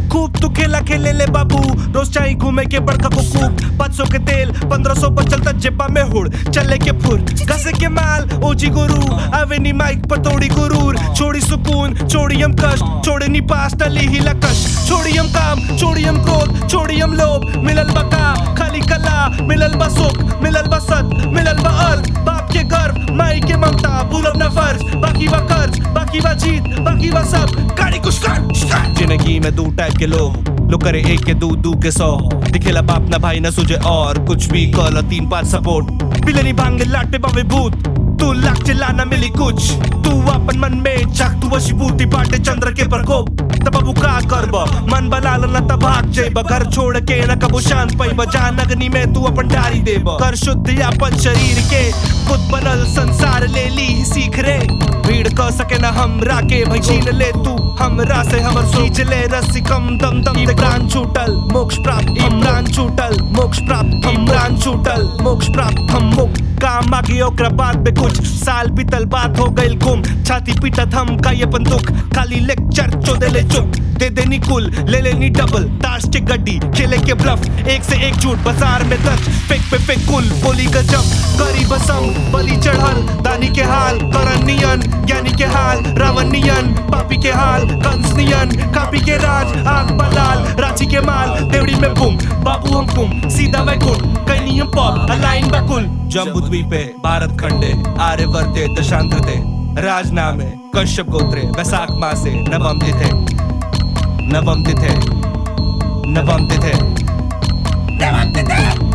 खूब तू खेला खेले ले बाबू, रोज चाही घूमे के बड़का को खूब 500 के तेल 1500 पर चलता जेबा में हुड़, चले के फुर घसे के माल ओजी गुरु, आवे नी माइक पर तोड़ी गुरूर, छोड़ी सुकून छोड़ी हम कष्ट, छोड़े नी पास टली ही लकश, छोड़ी हम काम छोड़ी हम क्रोध, छोड़ी हम लोभ, मिलल बका खाली कला, मिलल बा सुख मिलल बा सत, मिलल बा अर्थ, बाप के गर्व माई के ममता, भूलब न फर्ज, बाकी बा कर्ज बाकी बा जीत बाकी बा सब, गाड़ी कुछ कर। जिंदगी में 2 टाइप के लोग करे 1 के 2 के 100, दिखेला बाप ना भाई ना सुझे और कुछ भी कल 3-5 सपोर्ट, पिलनी भांगे लाट पे बावे भूत, तू लाख चिल्ला ना मिली कुछ, तू अपन मन में चाक तू वशी बूटी बाटे चंद्र के प्रकोप, तब अबू का करब मन बलाल न तब भाग जाइब, घर छोड़ के न कबू शांत पाइब, जान अग्नि में तू अपन डारी देब, कर शुद्ध अपन शरीर के खुद बनल संसार ले ली सीख रे, भीड़ क सके न हमरा के भाई छीन ले तू हमरा से, हमर खींच ले रस्सी कम दम दम दे, प्राण छूटल मोक्ष प्राप्त, प्राण छूटल मोक्ष प्राप्त, प्राण छूटल मोक्ष प्राप्त, हम मुक्त काम आगे ओकरा बाद में कुछ साल बीतल बात हो गइल गुम, छाती पीटत हम का ये बंदूक, खाली लेक्चर चोदे ले चुप, दे देनी कुल ले लेनी डबल, ताश के गड्डी खेले के ब्लफ, 1 से 1 झूठ बाजार में दर्ज, फेक पे फेक कुल बोली गजब, गरीब असम बलि चढ़ल दानी के हाल, करण नियन ज्ञानी के हाल, रावण नियन पापी के हाल, कंस नियन कापी के राज, आग बलाल रांची के माल, देवड़ी में बुम बाबू हम कुम, सीधा वैकुंठ कहीं हम पॉप अलाइन बकुल, जम्बूद्वीपे भारत खंडे आर्यवर्ते दशांत्रते, राजनामे कश्यप गोत्रे, वैशाख मासे नवम तिथे नवम तिथे नवम तिथे नवम तिथे।